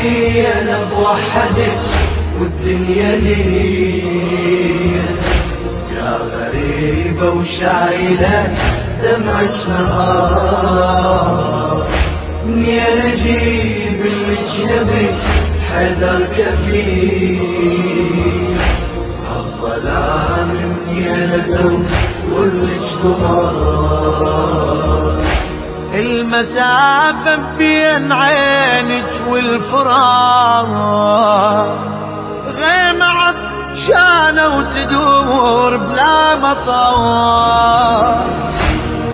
انا بوحدك والدنيا لي، يا غريبة وشايلة دمعك نهار. مني انا اجيب اللي جنبك حذر كفيل، هالظلام مني انا ادور لك قمر. المسافة بين عينك والفراق، غيمة عطشانة وتدور بلا مطار.